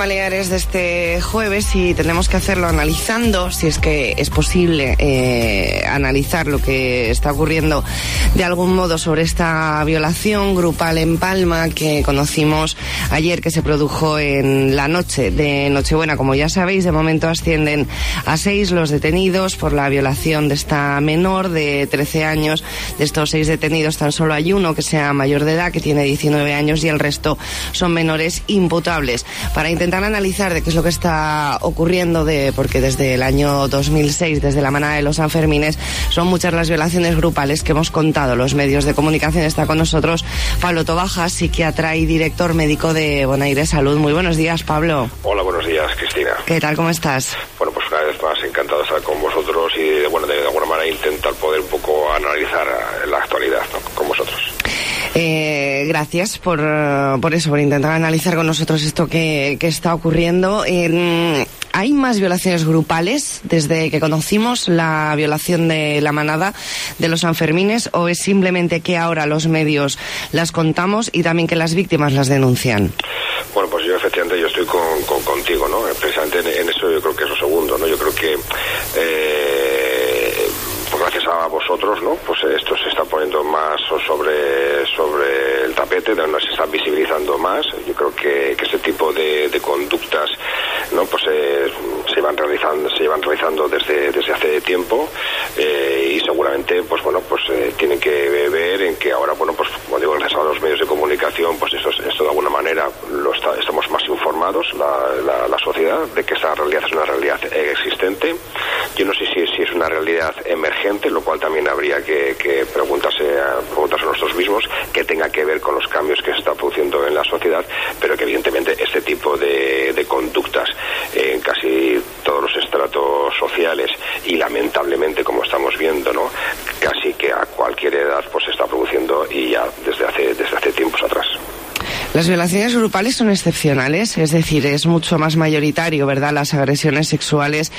Baleares de este jueves y tenemos que hacerlo analizando, si es que es posible analizar lo que está ocurriendo de algún modo sobre esta violación grupal en Palma que conocimos ayer, que se produjo en la noche de Nochebuena. Como ya sabéis, de momento ascienden a 6 los detenidos por la violación de esta menor de 13 años. De estos 6 detenidos, tan solo hay uno que sea mayor de edad, que tiene 19 años, y el resto son menores imputables. Para intentar analizar de qué es lo que está ocurriendo, porque desde el año 2006, desde la manada de los Sanfermines, son muchas las violaciones grupales que hemos contado los medios de comunicación. Está con nosotros Pablo Tobajas, psiquiatra y director médico de Bonaire Salud. Muy buenos días, Pablo. Hola, buenos días, Cristina. ¿Qué tal, cómo estás? Bueno, pues una vez más encantado de estar con vosotros y de alguna manera intentar poder un poco analizar la actualidad, ¿no?, con vosotros. Gracias por intentar analizar con nosotros esto que está ocurriendo. ¿Hay más violaciones grupales desde que conocimos la violación de la manada de los Sanfermines, o es simplemente que ahora los medios las contamos y también que las víctimas las denuncian? Bueno, pues yo efectivamente estoy contigo, ¿no? Precisamente en eso yo creo que es lo segundo, ¿no? Yo creo que pues gracias a vosotros, ¿no?, pues esto se está poniendo más sobre el tapete, se está visibilizando más. Yo creo que este tipo de conductas, ¿no?, pues se llevan realizando desde hace tiempo, y seguramente pues tienen que ver en que ahora, bueno, pues como digo, gracias a los medios de comunicación, pues esto de alguna manera estamos más informados, la sociedad, de que esta realidad es una realidad existente. Yo no sé si es una realidad emergente, lo cual también habría que preguntarse a nosotros mismos, que tenga que ver con los cambios que se está produciendo en la sociedad, pero que evidentemente este tipo de conductas en casi todos los estratos sociales, y lamentablemente, como estamos viendo, ¿no?, casi que a cualquier edad pues se está produciendo, y ya desde hace tiempos atrás. Las violaciones grupales son excepcionales, es decir, es mucho más mayoritario, ¿verdad?, las agresiones sexuales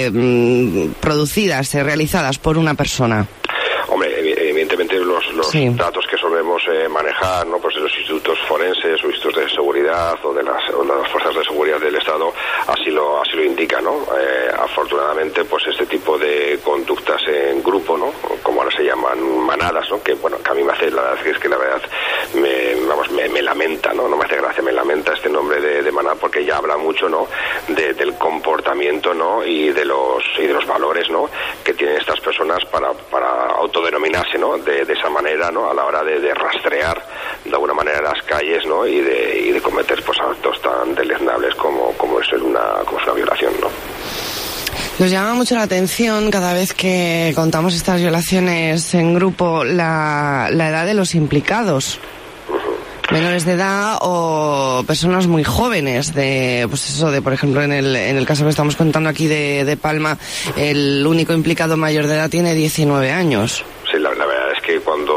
producidas, realizadas por una persona. Hombre, evidentemente los sí, datos que solemos manejar, ¿no?, pues de los institutos forenses o institutos de seguridad o de las fuerzas de seguridad del Estado así lo indican, ¿no? Afortunadamente, pues este tipo de conductas en grupo, ¿no?, como ahora se llaman manadas, ¿no?, que bueno, que a mí me hace, la verdad es que la verdad me lamenta, ¿no?, no me hace gracia, me lamenta este nombre de manada, porque ya habla mucho, ¿no?, del comportamiento, ¿no?, y de los valores, ¿no?, que tienen estas personas para autodenominarse, ¿no?, de esa manera, ¿no?, a la hora de rastrear de alguna manera las calles, ¿no?, y de cometer pues actos tan deleznables como es una violación, ¿no? Nos llama mucho la atención cada vez que contamos estas violaciones en grupo la edad de los implicados. Menores de edad o personas muy jóvenes, por ejemplo, en el caso que estamos contando aquí de Palma, el único implicado mayor de edad tiene 19 años. Sí, la verdad es que cuando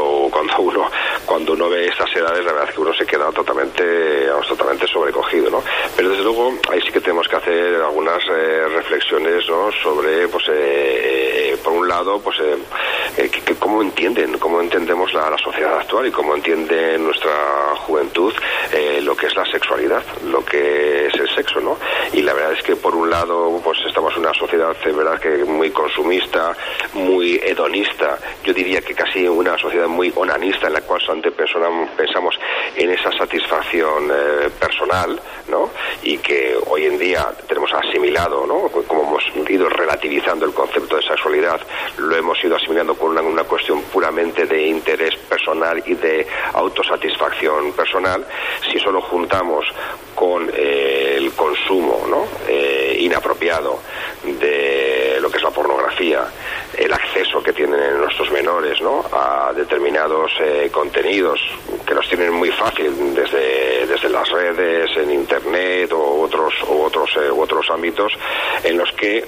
uno ve estas edades, la verdad es que uno se queda totalmente sobrecogido, ¿no? Pero desde luego ahí sí que tenemos que hacer algunas reflexiones, ¿no?, sobre, por un lado, cómo entendemos la sociedad actual y cómo entiende nuestra juventud lo que es la sexualidad, lo que es el sexo, ¿no? Y la verdad es que por un lado, pues estamos en una sociedad, verdad, que muy consumista, muy hedonista, yo diría que casi una sociedad muy onanista, en la cual solamente pensamos en esa satisfacción personal, ¿no?, y que hoy en día tenemos asimilado, ¿no?, como hemos ido relativizando el concepto de sexualidad, lo hemos ido asimilando con una cuestión puramente de interés personal y de autosatisfacción personal. Si solo juntamos con el consumo, ¿no?, inapropiado de lo que es la pornografía, el acceso que tienen nuestros menores, ¿no?, a determinados contenidos que los tienen muy fácil desde las redes, en internet u otros ámbitos, en los que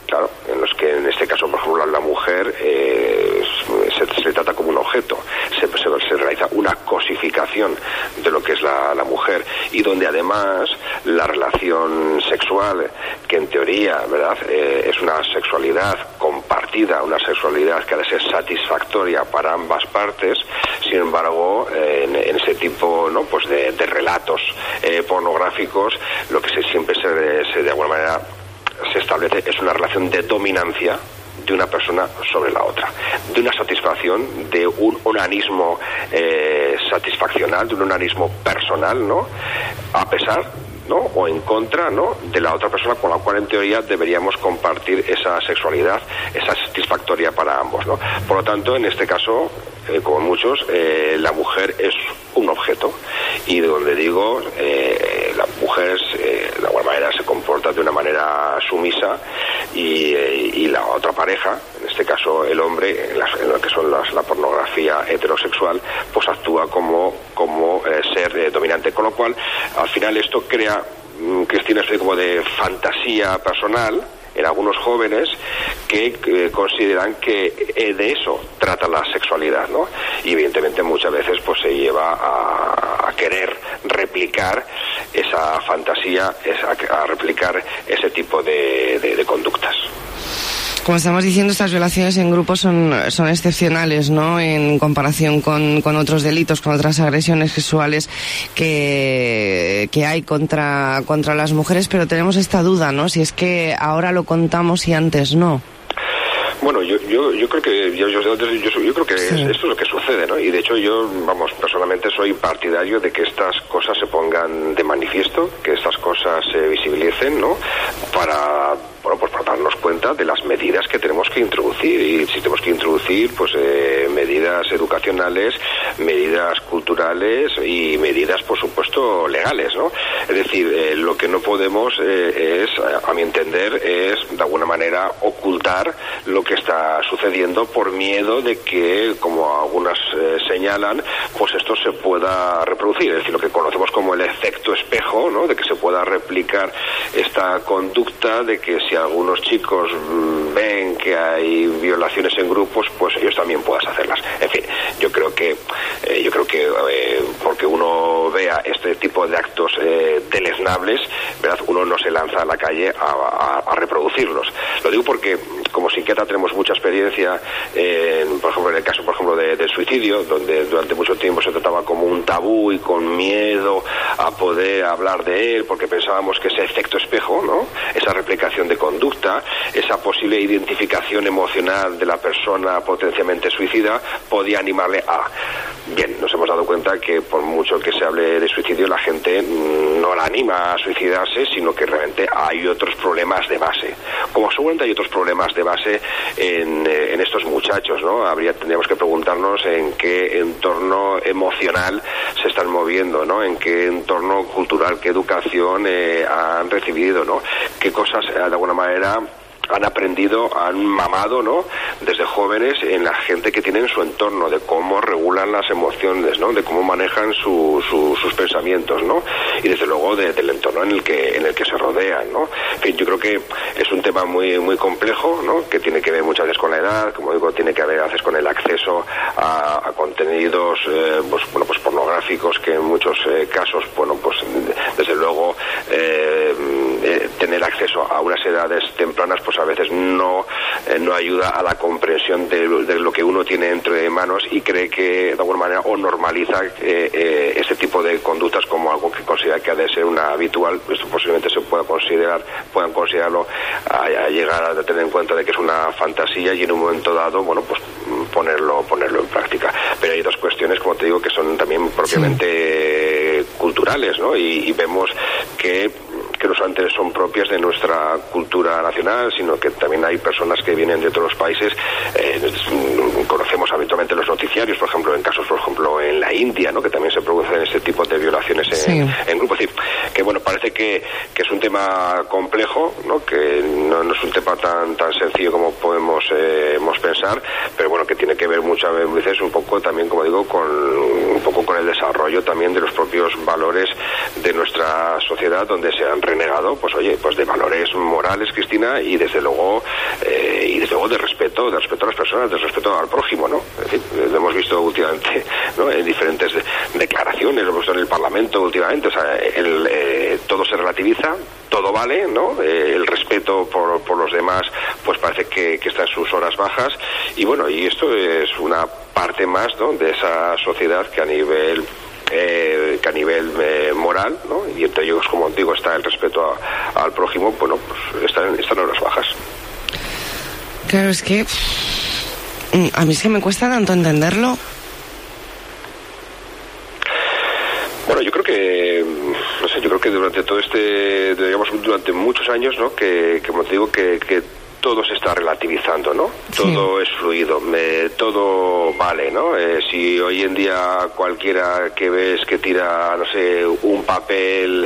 en este caso, por ejemplo, la mujer se trata como un objeto, se realiza una cosificación de lo que es la mujer, y donde además la relación sexual, que en teoría, ¿verdad?, es una sexualidad compartida, compartida, una sexualidad que ha de ser satisfactoria para ambas partes. Sin embargo, en ese tipo, ¿no?, pues de relatos pornográficos, lo que siempre se de alguna manera se establece es una relación de dominancia de una persona sobre la otra, de una satisfacción, de un onanismo satisfaccional, de un onanismo personal, ¿no?, a pesar, ¿no?, o en contra, ¿no?, de la otra persona, con la cual en teoría deberíamos compartir esa sexualidad, esa satisfactoria para ambos, ¿no? Por lo tanto, en este caso, como muchos, la mujer es un objeto, y de donde digo, la mujer de alguna manera se comporta de una manera sumisa, y la otra pareja, en este caso el hombre, en lo que son la pornografía heterosexual, pues actúa como ser dominante, con lo cual al final esto crea, Cristina, estoy como de fantasía personal en algunos jóvenes que consideran que de eso trata la sexualidad, ¿no? Y evidentemente muchas veces pues se lleva a querer replicar esa fantasía, a replicar ese tipo de conductas. Como estamos diciendo, estas violaciones en grupo son excepcionales, ¿no?, en comparación con otros delitos, con otras agresiones sexuales que hay contra las mujeres, pero tenemos esta duda, ¿no?, si es que ahora lo contamos y antes no. Bueno, yo creo que yo creo que sí, esto es lo que sucede, ¿no? Y de hecho yo, personalmente soy partidario de que estas cosas se pongan de manifiesto, que estas cosas se visibilicen, ¿no?, para darnos cuenta de las medidas que tenemos que introducir. Y si tenemos que introducir, pues medidas educacionales, medidas culturales y medidas, por supuesto, legales, ¿no? Es decir, lo que no podemos es, a mi entender, es de alguna manera ocultar lo que está sucediendo por miedo de que, como algunas señalan, pues esto se pueda reproducir. Es decir, lo que conocemos como el efecto espejo, ¿no?, de que se pueda replicar esta conducta, de que si algunos chicos ven que hay violaciones en grupos, pues ellos también puedan hacerlas. En fin, yo creo que porque uno vea este tipo de actos deleznables, ¿verdad?, uno no se lanza a la calle a reproducirlos. Lo digo porque como psiquiatra tenemos mucha experiencia, por ejemplo, en el caso, por ejemplo, del suicidio, donde durante mucho tiempo se trataba como un tabú y con miedo a poder hablar de él, porque pensábamos que ese efecto espejo, ¿no?, esa replicación de conducta, esa posible identificación emocional de la persona potencialmente suicida, podía animarle a... Bien, nos hemos dado cuenta que por mucho que se hable de suicidio, la gente no la anima a suicidarse, sino que realmente hay otros problemas de base. Como seguramente hay otros problemas de base en estos muchachos, ¿no? Tendríamos que preguntarnos en qué entorno emocional se están moviendo, ¿no?, en qué entorno cultural, qué educación han recibido, ¿no?, qué cosas de alguna manera han aprendido, han mamado, ¿no?, desde jóvenes en la gente que tiene en su entorno, de cómo regulan las emociones, ¿no?, de cómo manejan sus pensamientos, ¿no?, y desde luego del entorno en el que se rodean, ¿no? En fin, yo creo que es un tema muy muy complejo, ¿no?, que tiene que ver muchas veces con la edad, como digo, tiene que ver a veces con el acceso a contenidos pues pornográficos, que en muchos casos, pues desde luego tener acceso a unas edades tempranas, pues a veces no ayuda a la comprensión de lo que uno tiene entre manos, y cree que de alguna manera o normaliza este tipo de conductas como algo que considera que ha de ser una habitual. Esto posiblemente puedan considerarlo a llegar a tener en cuenta de que es una fantasía, y en un momento dado, bueno, pues ponerlo en práctica. Pero hay dos cuestiones, como te digo, que son también propiamente culturales, ¿no? Y vemos que no solamente son propias de nuestra cultura nacional, sino que también hay personas que vienen de otros países. Conocemos habitualmente los noticiarios, por ejemplo, en casos, por ejemplo, en la India, ¿no?, que también se producen este tipo de violaciones en grupo. Es decir, que bueno, parece que es un tema complejo, ¿no?, que no es un tema tan sencillo como podemos pensar, pero bueno, que tiene que ver muchas veces un poco también, como digo, con el desarrollo desarrollo también de los propios valores de nuestra sociedad, donde se han renegado, pues oye, pues de valores morales, Cristina, y desde luego de respeto a las personas, de respeto al prójimo, ¿no? En fin, lo hemos visto últimamente, ¿no? En diferentes declaraciones, lo hemos visto en el Parlamento últimamente, o sea, todo se relativiza, todo vale, ¿no? El respeto por los demás, pues parece que está en sus horas bajas, y bueno, y esto es una parte más, ¿no?, de esa sociedad que a nivel moral, ¿no?, y entre ellos, como digo, está el respeto al prójimo, bueno, pues están en horas bajas. Claro, es que a mí es que me cuesta tanto entenderlo. Bueno, yo creo que durante todo durante muchos años, ¿no?, que como te digo, que todo se está relativizando, ¿no? Todo es fluido, todo vale, ¿no? Si hoy en día cualquiera que ves que tira, no sé, un papel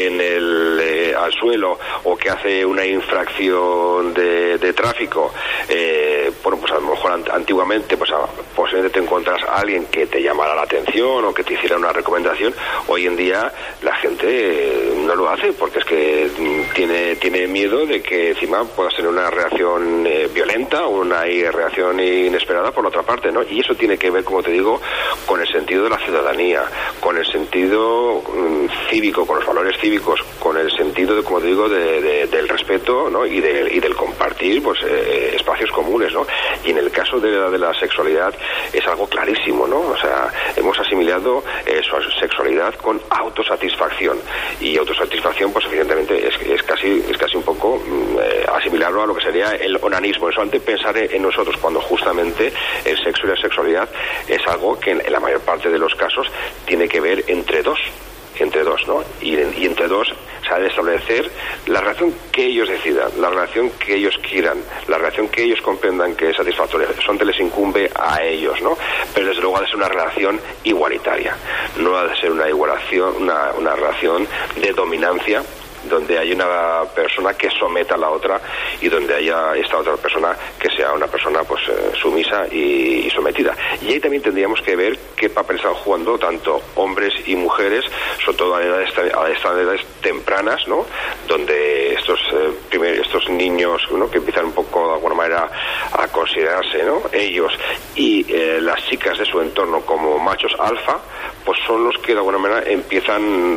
al suelo, o que hace una infracción de tráfico, bueno, pues a lo mejor antiguamente, pues posiblemente te encuentras a alguien que te llamara la atención o que te hiciera una recomendación. Hoy en día la gente no lo hace, porque es que tiene miedo de que encima puedas tener una reacción violenta, una reacción inesperada por la otra parte, ¿no? Y eso tiene que ver, como te digo, con el sentido de la ciudadanía, con el sentido cívico, con los valores cívicos, con el sentido de, como te digo, del respeto, ¿no?, y del compartir, pues espacios comunes, ¿no? Y en el caso de la sexualidad es algo clarísimo, ¿no? O sea, hemos asimilado sexualidad con autosatisfacción, y autosatisfacción, pues evidentemente es casi un poco asimilarlo a lo que sería el onanismo, eso antes pensar en nosotros, cuando justamente el sexo y la sexualidad es algo que en la mayor parte de los casos tiene que ver entre dos, ¿no? Y entre dos se ha de establecer la relación que ellos decidan, la relación que ellos quieran, la relación que ellos comprendan que es satisfactoria. Eso antes les incumbe a ellos, ¿no? Pero desde luego ha de ser una relación igualitaria, no ha de ser una relación de dominancia, donde hay una persona que someta a la otra y donde haya esta otra persona que sea una persona pues sumisa y sometida. Y ahí también tendríamos que ver qué papel están jugando tanto hombres y mujeres, sobre todo a estas edades tempranas, ¿no?, donde estos niños, ¿no?, que empiezan un poco de alguna manera a considerarse, ¿no?, ellos y las chicas de su entorno como machos alfa, pues son los que de alguna manera empiezan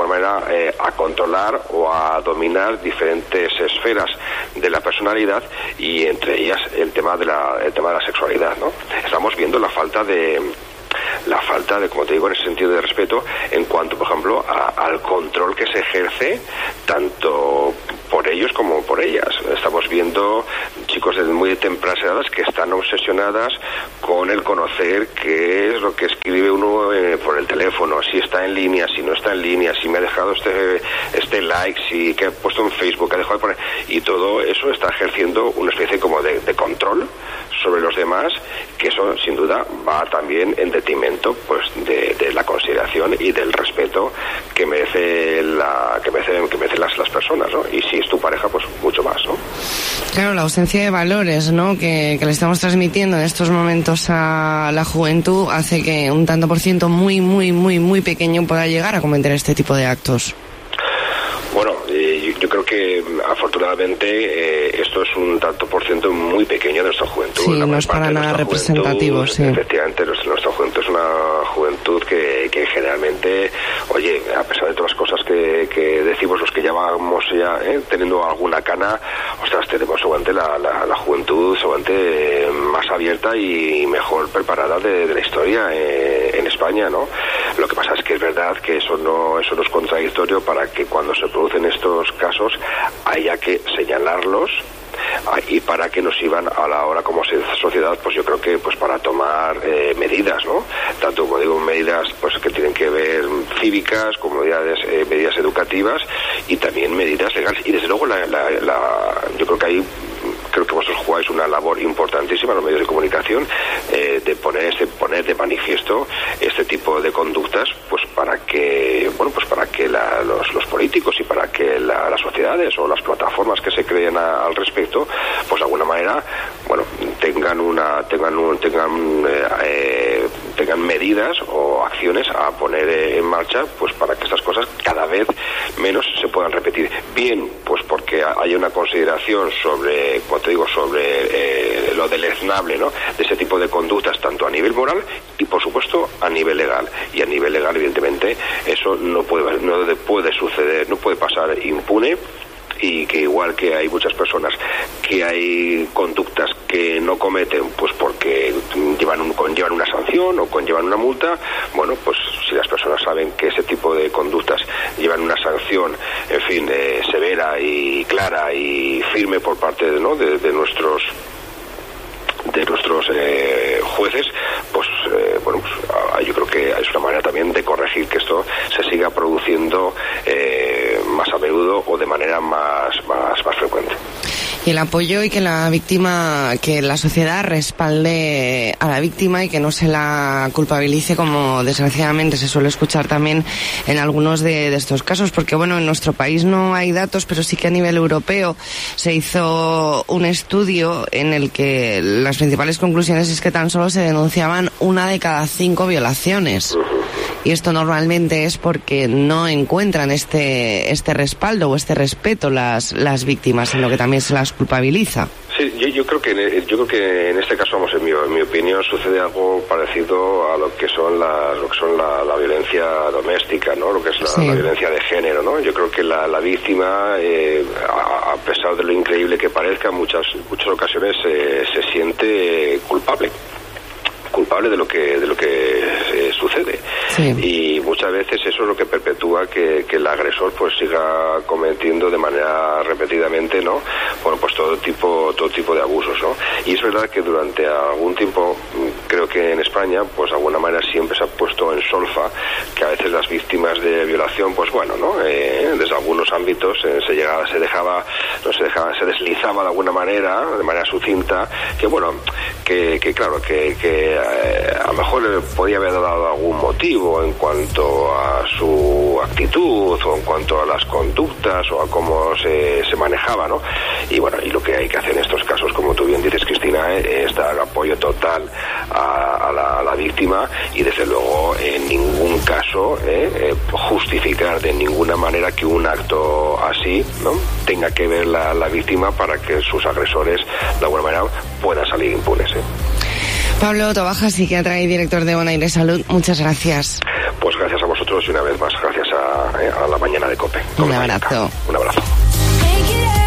a controlar o a dominar diferentes esferas de la personalidad, y entre ellas el tema de la sexualidad, ¿no? Estamos viendo la falta de, como te digo, en ese sentido de respeto, en cuanto, por ejemplo, al control que se ejerce tanto por ellos como por ellas. Estamos viendo chicos de muy tempranas edades que están obsesionadas con el conocer qué es lo que escribe uno por el teléfono, si está en línea, si no está en línea, si me ha dejado este like, si que ha puesto en Facebook, ha dejado de poner, y todo eso está ejerciendo una especie como de control sobre los demás, que eso sin duda va también en detrimento pues de la consideración y del respeto que merecen las personas, ¿no? Y si es tu pareja, pues mucho más, ¿no? Claro, la ausencia de valores, ¿no?, que le estamos transmitiendo en estos momentos a la juventud hace que un tanto por ciento muy, muy, muy, muy pequeño pueda llegar a cometer este tipo de actos. Bueno, yo creo que afortunadamente esto es un tanto por ciento muy pequeño de nuestra juventud. Sí, no es para nada representativo, sí. Efectivamente, nuestra juventud es una juventud que generalmente, oye, a pesar de todas las cosas que decimos los que ya vamos teniendo alguna cana, ostras, tenemos seguramente la juventud seguramente más abierta y mejor preparada de la historia en España, ¿no? Lo que pasa es que es verdad que eso no es contradictorio para que cuando se producen estos casos haya que señalarlos, y para que nos sirvan a la hora como sociedad, pues yo creo que pues para tomar medidas, ¿no? Tanto, como digo, medidas pues que tienen que ver cívicas, como medidas educativas y también medidas legales. Y desde luego yo creo que ahí vosotros jugáis una labor importantísima en los medios de comunicación, de poner de manifiesto este tipo de conductas, pues para que los políticos y para que las sociedades o las plataformas que se creen al respecto, pues de alguna manera, bueno, tengan tengan medidas o acciones a poner en marcha, pues para que estas cosas cada vez menos se puedan repetir. Bien, pues porque hay una consideración sobre, como te digo, sobre lo deleznable, ¿no?, de ese tipo de conductas, tanto a nivel moral y, por supuesto, a nivel legal. Y a nivel legal, evidentemente, eso no puede suceder, no puede pasar impune. Y que igual que hay muchas personas que hay conductas que no cometen pues porque conllevan una sanción o conllevan una multa, bueno, pues si las personas saben que ese tipo de conductas llevan una sanción, en fin, severa y clara y firme por parte de nuestros jueces, pues bueno, pues yo creo que es una manera también de corregir que esto se siga produciendo más a menudo o de manera más frecuente. Y el apoyo y que la sociedad respalde a la víctima y que no se la culpabilice, como desgraciadamente se suele escuchar también en algunos de estos casos, porque bueno, en nuestro país no hay datos, pero sí que a nivel europeo se hizo un estudio en el que las principales conclusiones es que tan solo se denunciaban 1 de cada 5 violaciones. Y esto normalmente es porque no encuentran este respaldo o este respeto las víctimas, en lo que también se las culpabiliza. Sí, yo creo que en este caso, vamos, en mi opinión, sucede algo parecido a lo que son la violencia doméstica, ¿no? Lo que es la violencia de género, ¿no? Yo creo que la víctima, a pesar de lo increíble que parezca, muchas ocasiones se siente culpable de lo que sucede. Sí. Y muchas veces eso es lo que perpetúa que el agresor pues siga cometiendo de manera repetidamente, ¿no?, bueno, pues todo tipo de abusos, ¿no? Y es verdad que durante algún tiempo, creo que en España, pues de alguna manera siempre se ha puesto en solfa que a veces las víctimas de violación, pues bueno, ¿no?, desde algunos ámbitos se deslizaba de alguna manera, de manera sucinta, que bueno, que claro, que a lo mejor podía haber dado algún motivo en cuanto a su actitud o en cuanto a las conductas o a cómo se manejaba, ¿no? Y bueno, y lo que hay que hacer en estos casos, como tú bien dices, Cristina, es dar apoyo total a la víctima y desde luego en ningún caso justificar de ninguna manera que un acto así, ¿no?, tenga que ver la víctima para que sus agresores de alguna manera puedan salir impunes. Pablo Tobaja, psiquiatra y director de Bonaire Salud, muchas gracias. Pues gracias a vosotros y una vez más gracias a la mañana de COPE. Un abrazo. Un abrazo.